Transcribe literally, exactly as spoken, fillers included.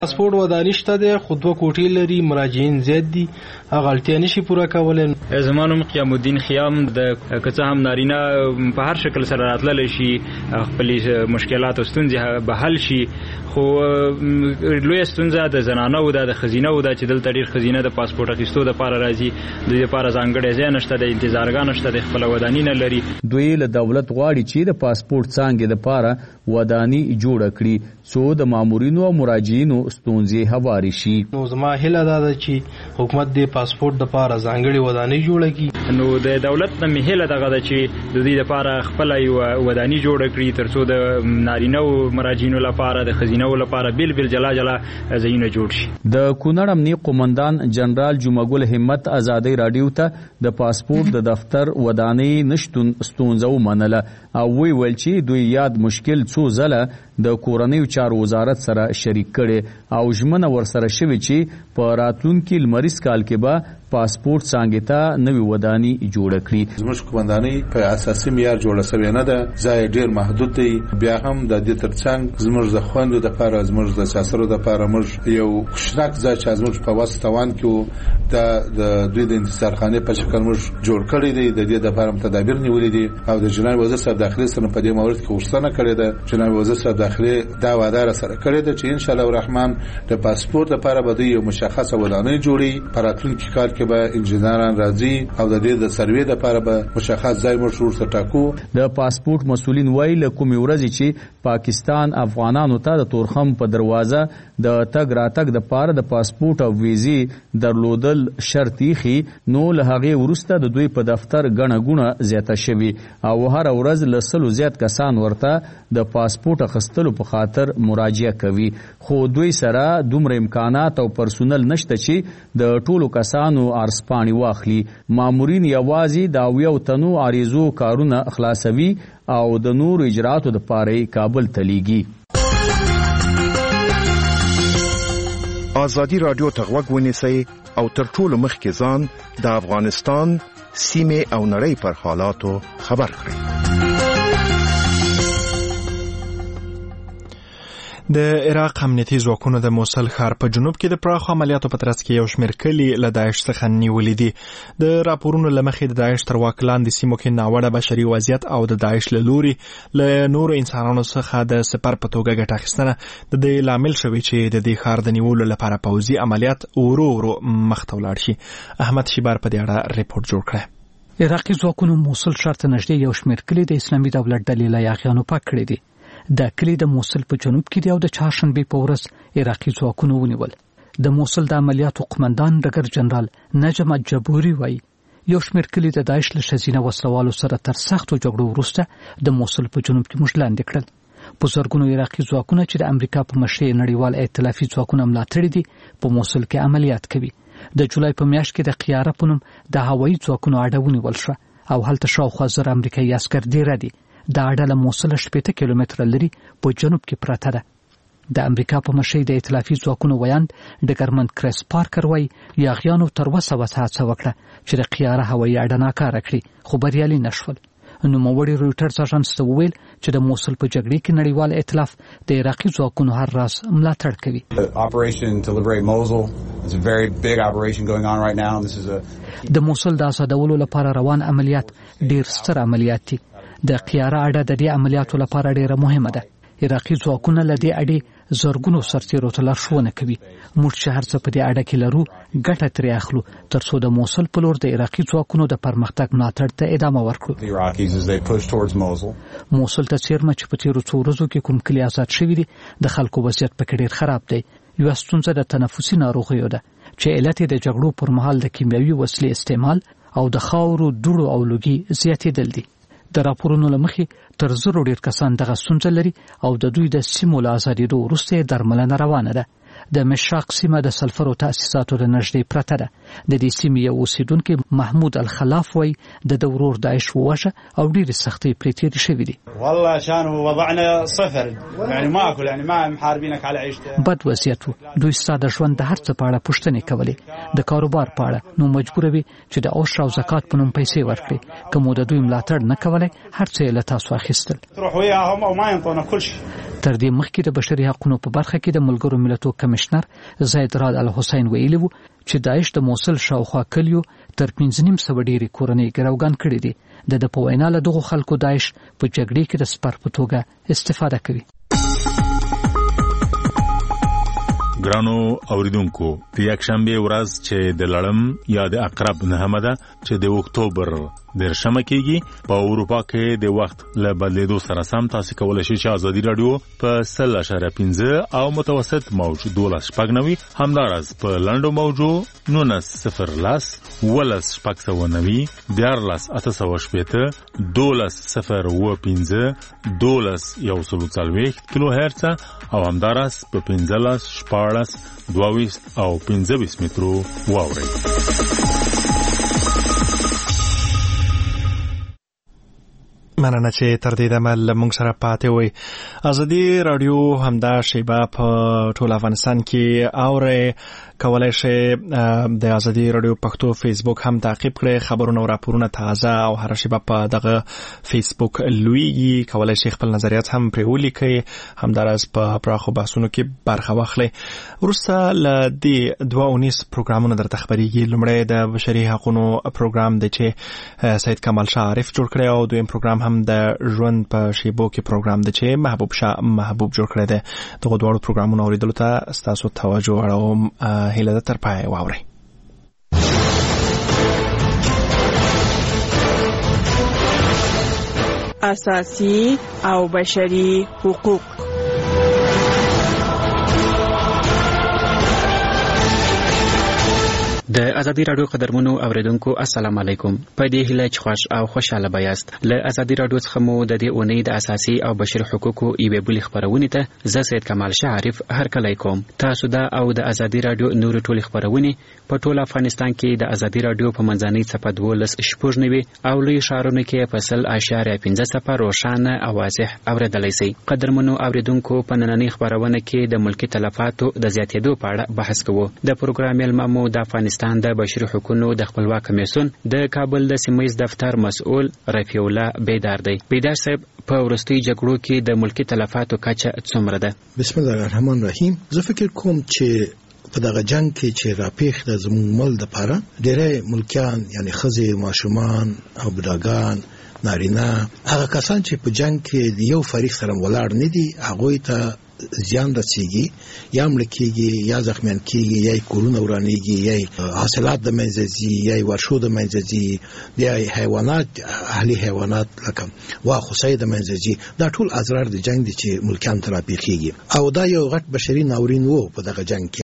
پاسپورت ودانۍ شته دی خو دوه کوټې لري، مراجعین زیات دي، هغه اړتیا نشي پوره کولی. زما نوم قیام الدین خیام د که څه هم نارینه په هر شکل سره راتللی شي، خپلې مشکلات او ستونزې به حل شي، خو لویه ستونزه د زنانو ده، د ښځینهو ده چې دلته ډېر ښځینه د پاسپورت اخیستو دپاره راځي، د دې دپاره ځانګړی ځای نشته، د انتظارګاه نشته، د خپله وداني نه لري. دوی له دولت غواړي چې د پاسپورت څانګې دپاره وداني جوړه کړي څو د مامورینو او مراجعینو ستونزې هوارې شي. نو زما هیله دا ده چې حکومت د پاسپورت دپاره ځانګړې ودانۍ جوړه کړي. نو د دولت نه مې هیله دغه ده چې د دوی دپاره خپله یوه وداني جوړه کړي تر څو د نارینهو مراجعینو لپاره، د ښځینهو لپاره بیل بیل جلا جلا ځایونه جوړ شي. د کونړ امنیه قومندان جنرال جمعګل همت ازادۍ راډیو ته د پاسپورت د دفتر ودانۍ نشتون ستونزه ومنله او وی ویل چې دوی یاد مشکل څو ځله د کورنیو چارو وزارت سره شریک کړي او ژمنه ورسره شوې چې په راتلونکي لمریز کال کې به پاسپورت څانګې ته نوې ودانۍ جوړه کړي. زموږ قومندانۍ په اساسي معیار جوړه شوې نه ده، ځای ډېر محدود دی. بیا هم د دې ترڅنګ زموږ د خویندو دپاره، زموږ د ساسرو دپاره موږ یو کوچنک ځای چې زموږ په وس توان کې و د دوی د انتظارخانې په شکل موږ جوړ کړی دی. د دې دپاره تدابیر نیولې دي او د جناب وزیر صاحب داخلي سره په دې مورد کې غوښتنه کړې ده. جناب وزیر صاحب داخلي دا وعده را سره کړې ده چې ان شاء الله الرحمن د پاسپورت لپاره به یو مشخصه ودانۍ جوړي. په راتلونکي کال کې به انجنیران راځي او د دې د سروې لپاره به مشخص ځای موږ ورته ټاکو. د پاسپورت مسؤلین وایي له کومې ورځې چې پاکستان افغانانو ته د تورخم په دروازه د تګ راتګ د پاره د پاسپورت او ویزې درلودل شرط ایښي، نو له هغې وروسته د دوی په دفتر ګڼه ګوڼه زیاته شوې او هره ورځ له سلو زیات کسان ورته د پاسپورت اخیستلو په خاطر مراجعه کوي، خو دوی سره دومره امکانات او پرسونل نشته چې د ټولو کسانو عرضپاڼې واخلي. مامورین یوازې د اویو تنو عریضو کارونه خلاصوي او د نورو اجراتو دپاره کابل ته لیږي. ازادي راډیو ته غوږ ونیسئ او تر ټولو مخکې ځان د افغانستان سیمې او نړۍ پر حالاتو خبر کړئ. د عراق امنیتي ځواکونو د موصل ښار په جنوب کې د پراخو عملیاتو په ترڅ کې یو شمېر کلي له داعش څخه نیولي دي. د راپورونو له مخې د داعش تر واک لاندې سیمو کې ناوړه بشري وضعیت او د داعش له لوري له نورو انسانانو څخه د سپر په توګه ګټه اخیستنه د دې لامل شوی چې د دې ښار د نیولو لپاره پوځي عملیات ورو ورو مخ ته ولاړ شي. احمد شیبار په دې اړه ریپورت جوړ کړی. عراقي ځواکونو موصل ښار ته نږدې یو شمېر کلي د اسلامي دولت ډلې له یاغیانو پاک کړي دي. د کلی د موصل په جنوب کې دی او د چهارشنبې په ورځ عراقي ځواکونو ونیول. د موصل د عملیاتو قومندان ډګر جنرال نجم جبوري وایي یو شمېر کلي د داعش له ښځینه وسلوالو سره تر سختو جګړو وروسته د موصل په جنوب کې موږ لاندې کړل. په زرګونو عراقي ځواکونه چې د امریکا په مشرۍ نړیوال ائتلافي ځواکونه ملاتړي دي په موصل کې عملیات کوي. د جولای په میاشت کې د قیاره په نوم د هوایي ځواکونو اډه ونیول شوه او هلته شاوخوا زر امریکایي عسکر ډېره دي. دا اډه له موصله شپېته کیلومتره لري په جنوب کې پرته ده. د امریکا په مشرۍ د ائتلافي ځواکونو ویاند ډګرمن کریس پارکر وایي یاغیانو تر اوسه هڅه وکړه چې د قیاره هوایي اډه ناکاره کړي خو بریالي نه شول. نوموړي رویټرز اژانس ته وویل چې د موصل په جګړې کې نړیوال ائتلاف د عراقي ځواکونو هر راز ملاتړ کوي. د موصل د آزادولو لپاره روان عملیات ډیر ستر عملیات دي. د قیاره اډه د دې عملیاتو لپاره ډیره مهمه ده. عراقي ځواکونه له دې اډې زرګونو سرتیرو ته لارښوونه کوي. موږ چې هر څه په دې اډه کې لرو ګټه ترې اخلو تر څو د موصل په لور د عراقي ځواکونو د پرمختګ ملاتړ ته ادامه ورکړو. موصل ته څیرمه چې په تیرو څو ورځو کې کوم کلي آزاد شوي دي د خلکو وضعیت پکې ډیر خراب دی. یوه ستونزه د تنفسي ناروغیو ده چې علت یې د جګړو پر مهال د کیمیاوي وسلې استعمال او د خاورو دوړو او لوګي زیاتېدل دي. د راپورونو له مخې تر زرو ډیر کسان دغه ستونزه لري او د دوی د سیمو له ازادېدو وروسته یې درملنه روانه ده. د مشاق سیمه د سلفرو تاسیساتو د نږدې پرته ده. د دې سیمې یو اوسیدونکي محمود الخلاف وایي د ده ورور داعش ووژه او ډېرې سختۍ پرې تېرې شوي دي. والله شانو وضعنا صفر يعني ماكل يعني ما محاربينك على عيشته. بد وضعیت و. دوی ستا د ژوند د هر څه په اړه پوښتنې کولې، د کاروبار په اړه، نو مجبوره وي چې د عشر او زکات په نوم پیسې ورکړي. که مو د دوی ملاتړ نه کولی هر څه یې له تاسو اخیستل. تروح ویاهم او ما ينطونا كل شيء. تر دې مخکې د بشري حقوقو په برخه کې د ملګرو ملتونو کمشنر زید راد الحسین ویلي وو چې داعش د موصل شاوخوا کلیو تر پنځه نیم سوه ډېرې کورنۍ ګروګان کړي دي د په وینا له دغو خلکو داعش په جګړې کې د سپر په توګه استفاده کوي. ګرانو اوریدونکو په یک شنبه ورځ چې د لړم یا د اقرب نهمه ده چې د اکتوبر درشمه کېږي په اروپا کې د وخت له بدلیدو سره سم تاسو کولای شئ چې ازادي رادیو په سل اشاره پنځه او متوسط موج دولس شپږ نوي همدارس په لنډو موجو نونس صفر لاس ولس شپږ سوه نوي دیارلس اته سوه شپېته دولس صفر اووه پنځه دولس یو سلو څلوېښت کیلو هرتز او همدارس په پنځلس شپاړس دوه ویشت او پنځه ویشت مترو واورئ. مننه چې تر دې دمه له موږ سره پاتې وئ. ازادي راډیو همدا شیبه په ټول افغانستان کې اورئ. کولای شئ د ازادي راډیو پښتو فیسبوک هم تعقیب کړئ. خبرونه او راپورونه تازه او هر شیبه په دغه فیسبوک لویږي. کولای شئ خپل نظریات هم پرې ولیکئ. همداراز په پراخو بحثونو کې برخه واخلئ. وروسته له دې دوه اونیز پروګرامونه درته خبرېږي. لومړی د بشري حقوقو پروګرام دی چې سید کمال شاه عارف جوړ کړی او دویم پروګرام هم د ژوند په شیبو کې پروګرام دی چې محبوب شاه محبوب جوړ کړی دی. دغه دواړو پروګرامونو اوریدلو ته ستاسو توجه اړوم. هیله ده تر پای واورئ. اساسي او بشري حقوق. د ازادي راډیو قدرمنو اوریدونکو السلام علیکم. په دې هیله چې خوش او خوشاله بایاست. له ازادي راډیو څخه مو د دې اونۍ د اساسي او بشري حقوقو یوې بلې خبرونه ته زه سید کمال شاه عارف هرکلی کوم. تاسو دا او د ازادي راډیو نور ټولې خبرونه په ټول افغانستان کې د ازادي راډیو په منځنۍ صفحه دولس شپږ نوي او لوی ښارونو کې په سل اشاریه پنځه صفر روښانه او واضح اوریدلای شئ. قدرمنو اوریدونکو په نننۍ خبرونه کې د ملکی تلفاتو د زیاتېدو په اړه بحث کوو. د پروګرام ملمو د افغانستان د بشري حقوقو د خپلواک کمیسیون د کابل د سیمایي دفتر مسؤل رفیع الله بیدار دی. بیدار صاحب په ورستي جګړو کې د ملکی تلفاتو کچه څومره ده؟ بسم الله الرحمن الرحیم. زه فکر کوم چې په دغه جنگ کې چې راپېښ د زموږ مل د پاره ډېرې ملکیان یعنی ښځې ماشومان او بډاګان نارینه هغه کسان چې په جنگ کې د یو فریق سره ولاړ نه دي هغوی ته زیان رسیږي یا مړه کېږي یا زخمیان کېږي یا کورونه ورانېږي یا حاصلات د منځه ځي یا ورشو د منځه ځي یا حیوانات اهلي حیوانات لکه واښ هوسۍ د منځه ځي. دا ټول اضرار د جنګ دي چې ملکیانو ته راپېښېږي او دا یو غټ بشري ناورین و په دغه جنګ کې.